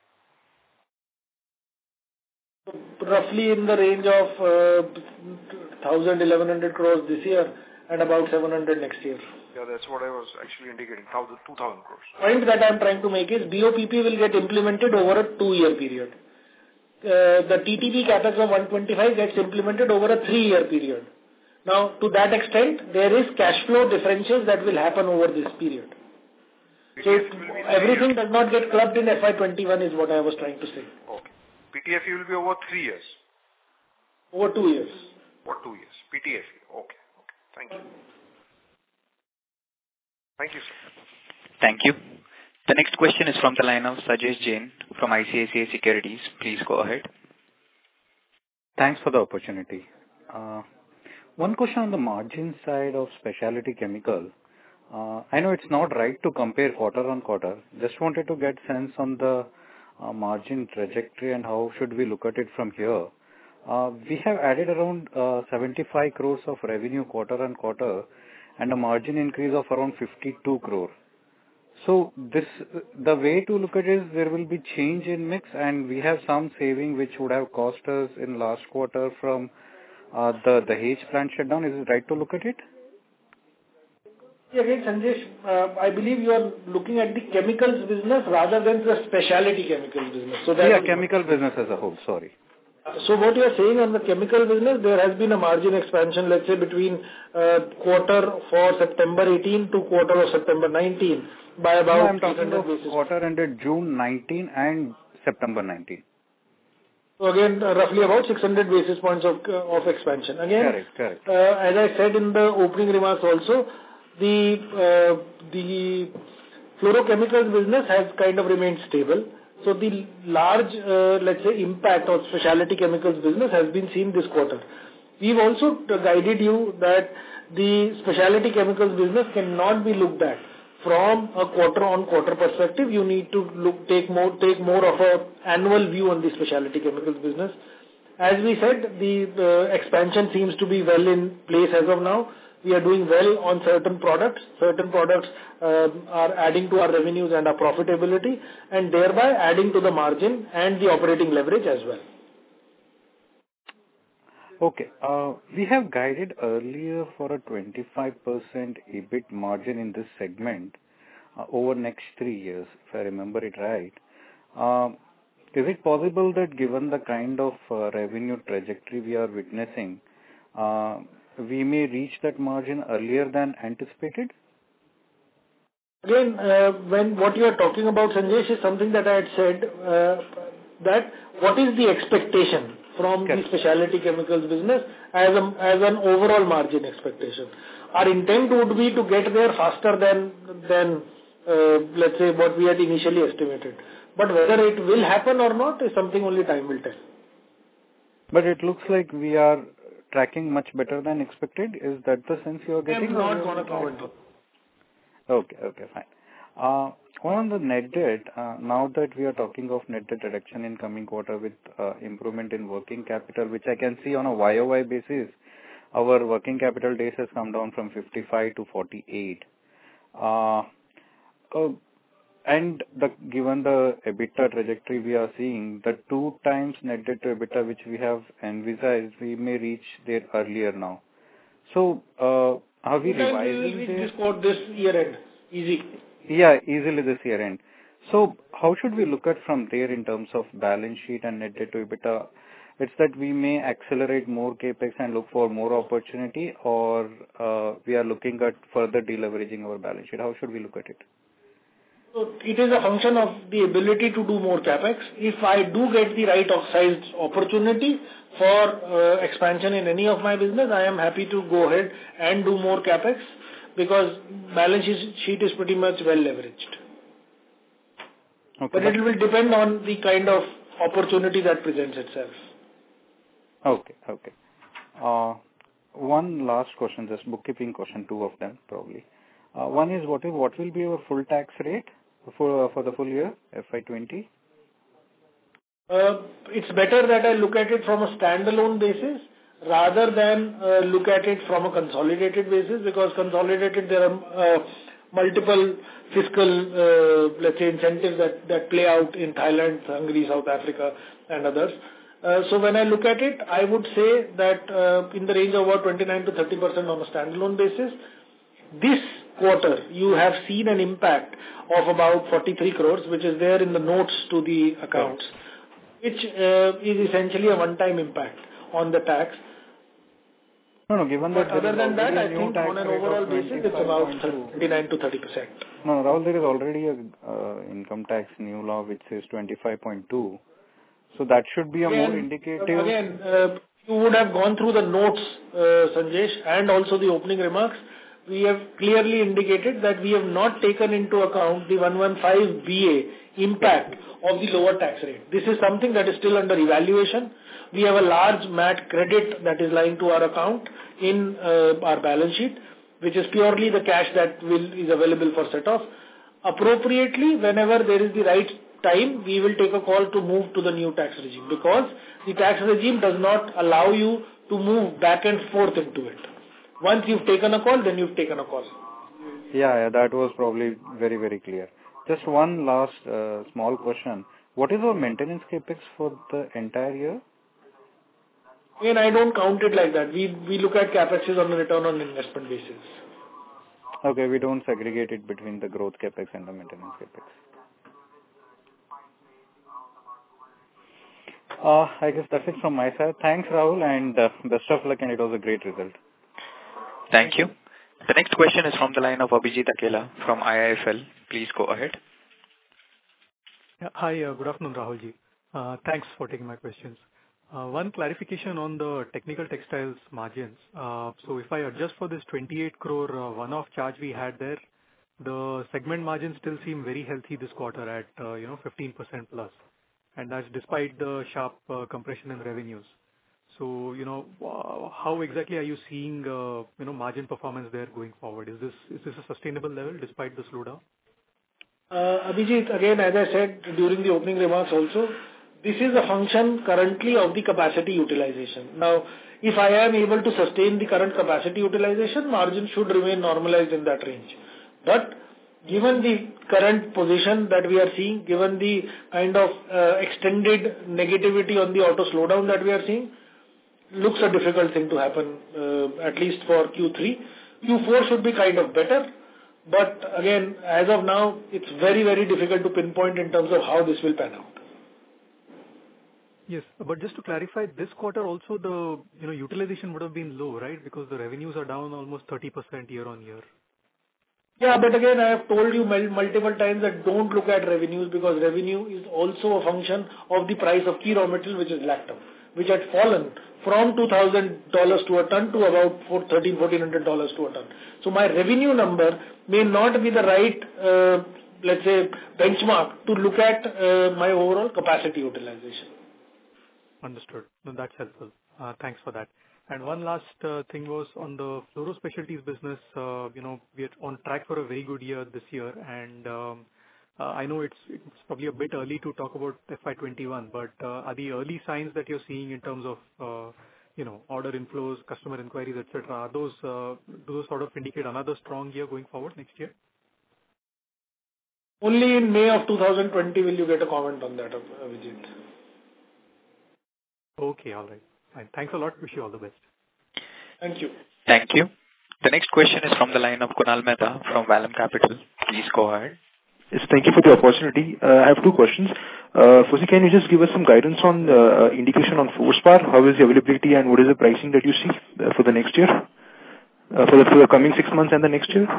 Roughly in the range of 1,000-1,100 crores this year and about 700 next year. Yeah, that's what I was actually indicating, 2,000 crores. Point that I'm trying to make is BOPP will get implemented over a 2-year period. The TTP capex of 125 gets implemented over a 3-year period. Now, to that extent, there is cash flow differentials that will happen over this period. So everything does not get clubbed in FY21 is what I was trying to say. Okay. PTFE will be over 3 years. Over 2 years. Over 2 years. PTFE. Okay. Thank you. Thank you, sir. Thank you. The next question is from the line of Sajesh Jain from ICICI Securities. Please go ahead. Thanks for the opportunity. One question on the margin side of specialty chemical. I know it's not right to compare quarter on quarter. Just wanted to get sense on the margin trajectory and how should we look at it from here. We have added around 75 crores of revenue quarter on quarter and a margin increase of around 52 crore. So the way to look at it is there will be change in mix and we have some saving which would have cost us in last quarter from the Dahej plant shutdown. Is it right to look at it? Yeah, again, Sanjesh, I believe you are looking at the chemicals business rather than the specialty chemicals business. So that chemical business as a whole, sorry. So what you are saying on the chemical business, there has been a margin expansion, let's say between quarter for September 18 to quarter of September 19 by about I'm talking of quarter ended June 19 and September 19. So again, roughly about 600 basis points of expansion. Again, correct. As I said in the opening remarks also, the fluorochemicals business has kind of remained stable. So the large, let's say, impact of specialty chemicals business has been seen this quarter. We've also guided you that the specialty chemicals business cannot be looked at from a quarter-on-quarter perspective. You need to take more of a annual view on the specialty chemicals business. As we said, the expansion seems to be well in place as of now. We are doing well on certain products. Certain products are adding to our revenues and our profitability, and thereby adding to the margin and the operating leverage as well. Okay. We have guided earlier for a 25% EBIT margin in this segment over next 3 years, if I remember it right. Is it possible that given the kind of revenue trajectory we are witnessing, we may reach that margin earlier than anticipated? Again, when what you are talking about, Sanjesh, is something that I had said, that what is the expectation from the specialty chemicals business as an overall margin expectation. Our intent would be to get there faster than let's say what we had initially estimated. But whether it will happen or not is something only time will tell. But it looks like we are tracking much better than expected. Is that the sense you are getting? I'm not going to comment on. Okay, fine. On the net debt, now that we are talking of net debt reduction in coming quarter with improvement in working capital, which I can see on a YOY basis, our working capital days has come down from 55 to 48. And given the EBITDA trajectory we are seeing, the 2 times net debt to EBITDA which we have envisaged, we may reach there earlier now. So, are we revising this year end? Easy. Yeah, easily this year end. So, how should we look at from there in terms of balance sheet and net debt to EBITDA? It's that we may accelerate more capex and look for more opportunity, or we are looking at further deleveraging our balance sheet. How should we look at it? So it is a function of the ability to do more capex. If I do get the right sized opportunity for expansion in any of my business, I am happy to go ahead and do more capex because balance sheet is pretty much well leveraged. Okay. But it will depend on the kind of opportunity that presents itself. Okay. One last question, just bookkeeping question, 2 of them probably. One is what will be our full tax rate for the full year, FY20? It's better that I look at it from a standalone basis rather than look at it from a consolidated basis, because consolidated there are multiple fiscal, let's say, incentives that play out in Thailand, Hungary, South Africa and others. So when I look at it, I would say that in the range of about 29 to 30% on a standalone basis. This quarter, you have seen an impact of about 43 crores, which is there in the notes to the accounts, which is essentially a one-time impact on the tax. No, given that. But other than that, I think on an overall basis, it's about 29 to 30%. No, Rahul, there is already a income tax new law which says 25.2. So that should be a more indicative. Again, you would have gone through the notes, Sanjesh, and also the opening remarks, we have clearly indicated that we have not taken into account the 115BA impact of the lower tax rate. This is something that is still under evaluation. We have a large MAT credit that is lying to our account in our balance sheet, which is purely the cash that is available for set-off. Appropriately, whenever there is the right time, we will take a call to move to the new tax regime, because the tax regime does not allow you to move back and forth into it. Once you've taken a call, then you've taken a call. Yeah, that was probably very, very clear. Just one last small question. What is our maintenance capex for the entire year? Again, I don't count it like that. We look at capexes on a return on investment basis. Okay, we don't segregate it between the growth capex and the maintenance capex. I guess that's it from my side. Thanks, Rahul, and best of luck, and it was a great result. Thank you. The next question is from the line of Abhijit Akela from IIFL. Please go ahead. Yeah, hi, good afternoon, Rahulji. Thanks for taking my questions. One clarification on the technical textiles margins. So if I adjust for this 28 crore one-off charge we had there, the segment margins still seem very healthy this quarter at 15% plus, and that's despite the sharp compression in revenues. So how exactly are you seeing margin performance there going forward? Is this a sustainable level despite the slowdown? Abhijit, again, as I said during the opening remarks also, this is a function currently of the capacity utilization. Now, if I am able to sustain the current capacity utilization, margin should remain normalized in that range. But given the current position that we are seeing, given the kind of extended negativity on the auto slowdown that we are seeing, looks a difficult thing to happen, at least for Q3. Q4 should be kind of better. But again, as of now, it's very, very difficult to pinpoint in terms of how this will pan out. Yes, but just to clarify, this quarter also the utilization would have been low, right? Because the revenues are down almost 30% year on year. Yeah, but again, I have told you multiple times that don't look at revenues, because revenue is also a function of the price of key raw material, which is lactam, which had fallen from $2,000 to a ton to about $1,400 to a ton. So my revenue number may not be the right, let's say, benchmark to look at my overall capacity utilization. Understood. No, that's helpful. Thanks for that. And one last thing was on the fluoro specialties business. We are on track for a very good year this year, and I know it's probably a bit early to talk about FY21, but are the early signs that you're seeing in terms of order inflows, customer inquiries, etc. Do those sort of indicate another strong year going forward next year? Only in May of 2020 will you get a comment on that, Vijit. Okay, all right. Fine. Thanks a lot. Wish you all the best. Thank you. Thank you. The next question is from the line of Kunal Mehta from Vallum Capital. Please go ahead. Yes, thank you for the opportunity. I have two questions. Firstly, can you just give us some guidance on indication on fluorspar? How is the availability and what is the pricing that you see for the next year? For the coming 6 months and the next year?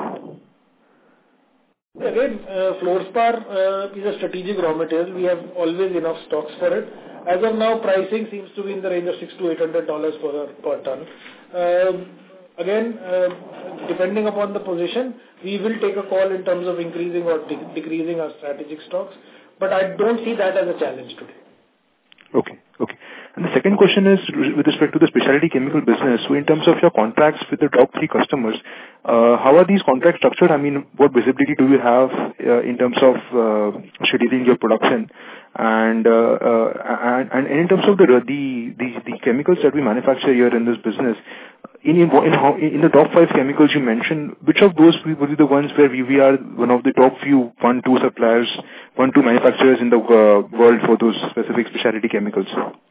Again, fluorspar is a strategic raw material. We have always enough stocks for it. As of now, pricing seems to be in the range of $600 to $800 per ton. Again, depending upon the position, we will take a call in terms of increasing or decreasing our strategic stocks. But I don't see that as a challenge today. Okay. And the second question is with respect to the specialty chemical business. So in terms of your contracts with the top 3 customers, how are these contracts structured? I mean, what visibility do you have in terms of scheduling your production? And in terms of the chemicals that we manufacture here in this business, in the top 5 chemicals you mentioned, which of those will be the ones where we are one of the top few 1-2 suppliers, 1-2 manufacturers in the world for those specific specialty chemicals?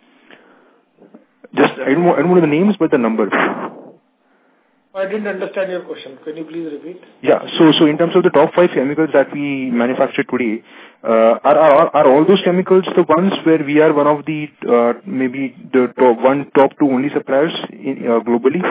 Just I don't know the names, but the number. I didn't understand your question. Can you please repeat? Yeah. So in terms of the top 5 chemicals that we manufacture today, are all those chemicals the ones where we are one of the maybe the top 2 only suppliers globally?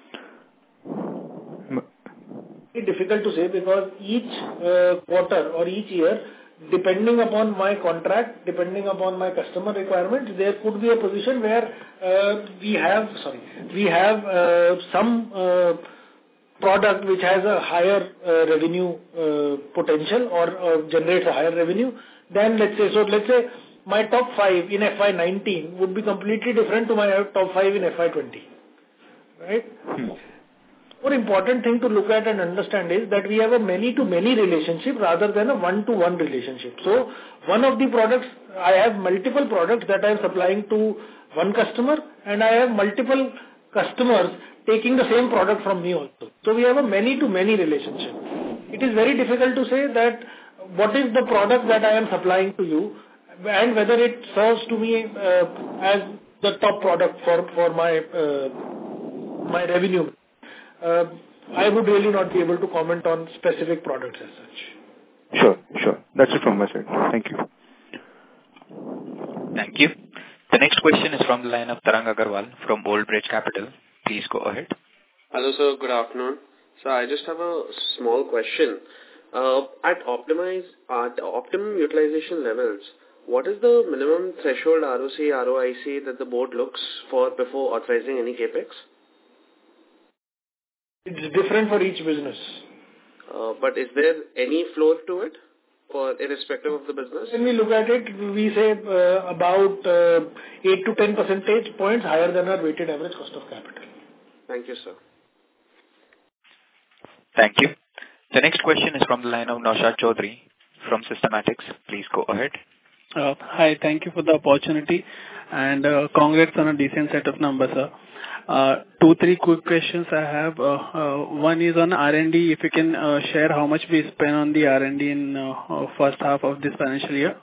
It's difficult to say, because each quarter or each year, depending upon my contract, depending upon my customer requirements, there could be a position where we have some product which has a higher revenue potential or generates a higher revenue, then let's say my top 5 in FY19 would be completely different to my top 5 in FY20. Right? More important thing to look at and understand is that we have a many-to-many relationship rather than a one-to-one relationship. So, one of the products, I have multiple products that I am supplying to one customer, and I have multiple customers taking the same product from me also. So, we have a many-to-many relationship. It is very difficult to say that what is the product that I am supplying to you and whether it serves to me as the top product for my revenue. I would really not be able to comment on specific products as such. Sure. That's it from my side. Thank you. Thank you. The next question is from the line of Tarang Agarwal from Old Bridge Capital. Please go ahead. Hello, sir. Good afternoon. So I just have a small question. At optimum utilization levels, what is the minimum threshold ROC, ROIC that the board looks for before authorizing any capex? It's different for each business. But is there any floor to it, for irrespective of the business? When we look at it, we say about 8 to 10 percentage points higher than our weighted average cost of capital. Thank you, sir. Thank you. The next question is from the line of Naushad Chaudhary from Systematics. Please go ahead. Hi, thank you for the opportunity and congrats on a decent set of numbers, sir. 2-3 quick questions I have. One is on R&D. If you can share how much we spent on the R&D in first half of this financial year.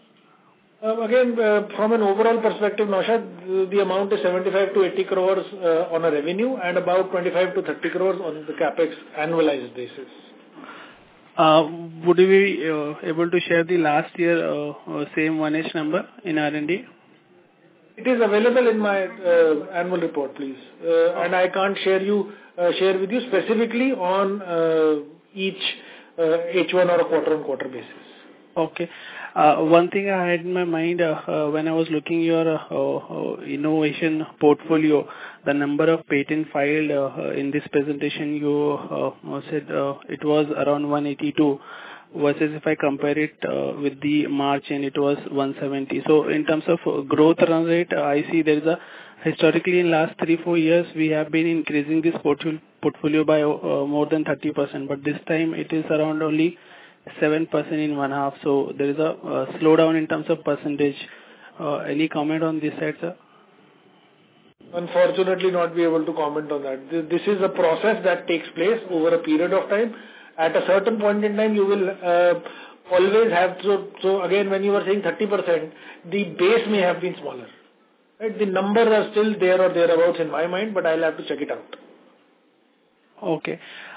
Again, from an overall perspective, Naushad, the amount is 75 to 80 crores on a revenue and about 25 to 30 crores on the capex annualized basis. Would you be able to share the last year same 1H number in R&D? It is available in my annual report, please. And I can't share with you specifically on each H1 or a quarter-on-quarter basis. Okay. One thing I had in my mind when I was looking your innovation portfolio, the number of patent filed in this presentation, you said it was around 182 versus if I compare it with the March and it was 170. So in terms of growth run rate, I see there is a historically in last 3-4 years we have been increasing this portfolio by more than 30%, but this time it is around only 7% in one half. So there is a slowdown in terms of percentage. Any comment on this side, sir? Unfortunately, not be able to comment on that. This is a process that takes place over a period of time. At a certain point in time, you will always have. So again, when you were saying 30%, the base may have been smaller. Right? The numbers are still there or thereabouts in my mind, but I'll have to check it out. Okay.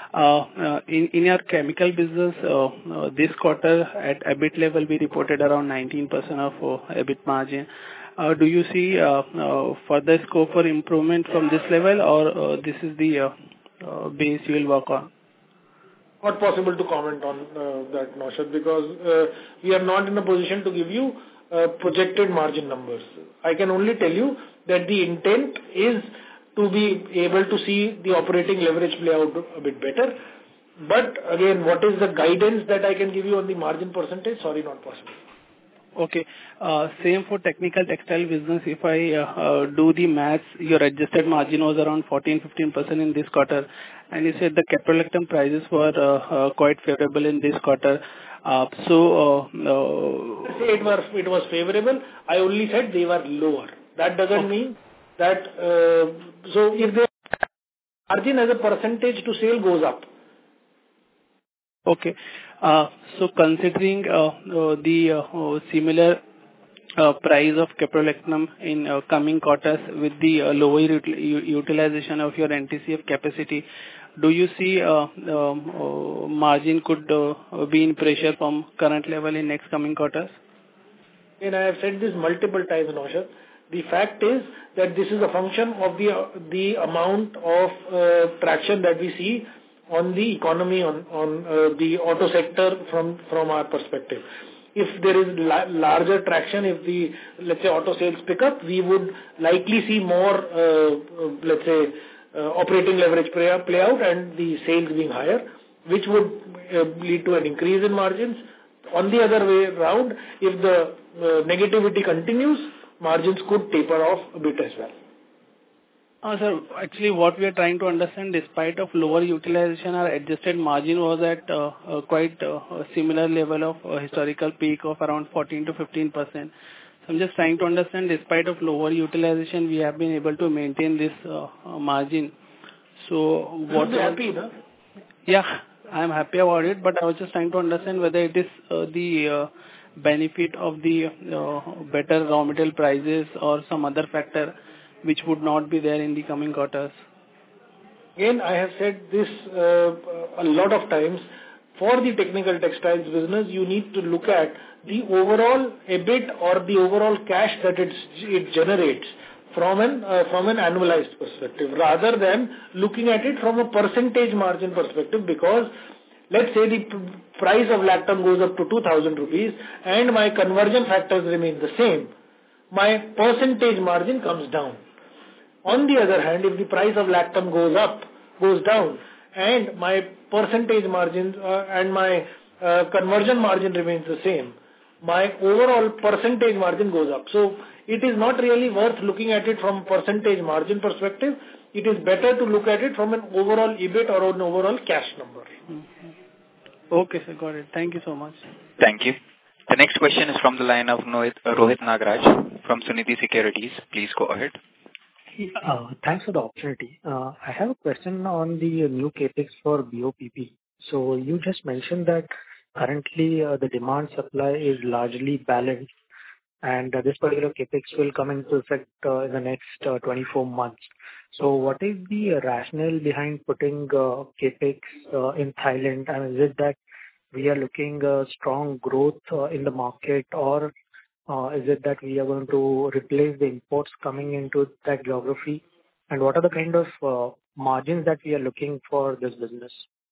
In your chemical business, this quarter at EBIT level, we reported around 19% of EBIT margin. Do you see further scope for improvement from this level, or this is the base you will work on? Not possible to comment on that, Naushad, because we are not in a position to give you projected margin numbers. I can only tell you that the intent is to be able to see the operating leverage play out a bit better. But again, what is the guidance that I can give you on the margin percentage? Sorry, not possible. Okay. Same for technical textile business. If I do the maths, your adjusted margin was around 14-15% in this quarter. And you said the caprolactam prices were quite favorable in this quarter. So it was favorable. I only said they were lower. That doesn't mean that, so if the margin as a percentage to sale goes up. Okay. So considering the similar price of caprolactam in coming quarters with the lower utilization of your NTCF capacity, do you see margin could be in pressure from current level in next coming quarters? And I have said this multiple times, Naushad. The fact is that this is a function of the amount of traction that we see on the economy, on the auto sector from our perspective. If there is larger traction, if the, let's say, auto sales pick up, we would likely see more, let's say, operating leverage play out and the sales being higher, which would lead to an increase in margins. On the other way around, if the negativity continues, margins could taper off a bit as well. Sir, actually what we are trying to understand, despite of lower utilization, our adjusted margin was at quite a similar level of historical peak of around 14 to 15%. So I'm just trying to understand, despite of lower utilization, we have been able to maintain this margin. So what? You're happy, no? Yeah, I'm happy about it, but I was just trying to understand whether it is the benefit of the better raw material prices or some other factor which would not be there in the coming quarters. Again, I have said this a lot of times. For the technical textiles business, you need to look at the overall EBIT or the overall cash that it generates from an annualized perspective, rather than looking at it from a percentage margin perspective. Because let's say the price of lactam goes up to 2,000 rupees and my conversion factors remain the same, my percentage margin comes down. On the other hand, if the price of lactam goes down, and my percentage margins and my conversion margin remains the same, my overall percentage margin goes up. So it is not really worth looking at it from percentage margin perspective. It is better to look at it from an overall EBIT or an overall cash number. Okay, sir, got it. Thank you so much. Thank you. The next question is from the line of Rohit Nagraj from Sunidhi Securities. Please go ahead. Thanks for the opportunity. I have a question on the new capex for BOPP. So you just mentioned that currently the demand supply is largely balanced, and this particular capex will come into effect in the next 24 months. So what is the rationale behind putting capex in Thailand? And is it that we are looking strong growth in the market, or is it that we are going to replace the imports coming into that geography? And what are the kind of margins that we are looking for this business?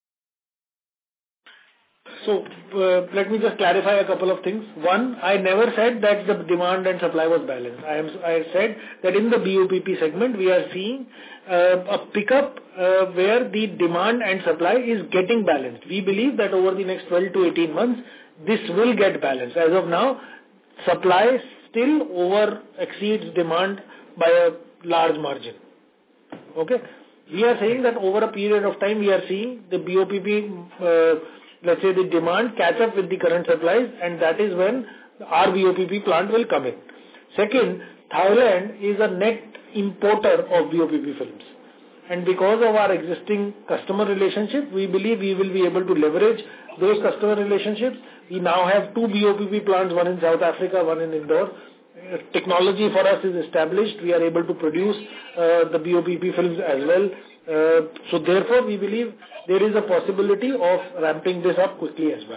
So let me just clarify a couple of things. One, I never said that the demand and supply was balanced. I said that in the BOPP segment we are seeing a pickup where the demand and supply is getting balanced. We believe that over the next 12 to 18 months this will get balanced. As of now, supply still over exceeds demand by a large margin. Okay, we are saying that over a period of time we are seeing the BOPP, let's say the demand catch up with the current supplies, and that is when our BOPP plant will come in. Second, Thailand is a net importer of BOPP films, and because of our existing customer relationship, we believe we will be able to leverage those customer relationships. We now have 2 BOPP plants, one in South Africa, one in Indore. Technology for us is established. We are able to produce the BOPP films as well. So therefore, we believe there is a possibility of ramping this up quickly as well.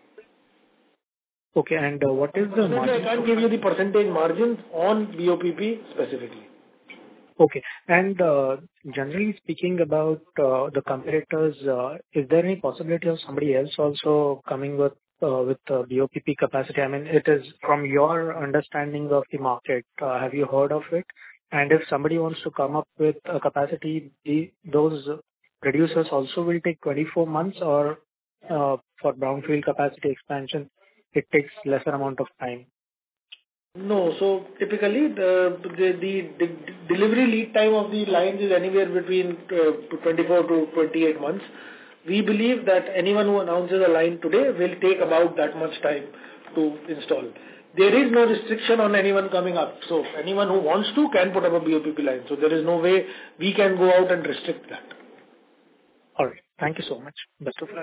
Okay, and what is the margin? I can't give you the percentage margins on BOPP specifically. Okay, and generally speaking about the competitors, is there any possibility of somebody else also coming with BOPP capacity? I mean, it is from your understanding of the market. Have you heard of it? And if somebody wants to come up with a capacity, those producers also will take 24 months, or for brownfield capacity expansion, it takes lesser amount of time? No, so typically the delivery lead time of the lines is anywhere between 24 to 28 months. We believe that anyone who announces a line today will take about that much time to install. There is no restriction on anyone coming up. So anyone who wants to can put up a BOPP line. So there is no way we can go out and restrict that. All right. Thank you so much. Best of luck.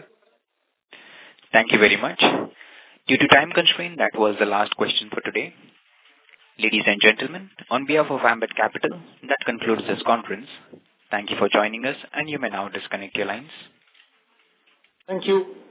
Thank you very much. Due to time constraint, that was the last question for today. Ladies and gentlemen, on behalf of Ambit Capital, that concludes this conference. Thank you for joining us, and you may now disconnect your lines. Thank you.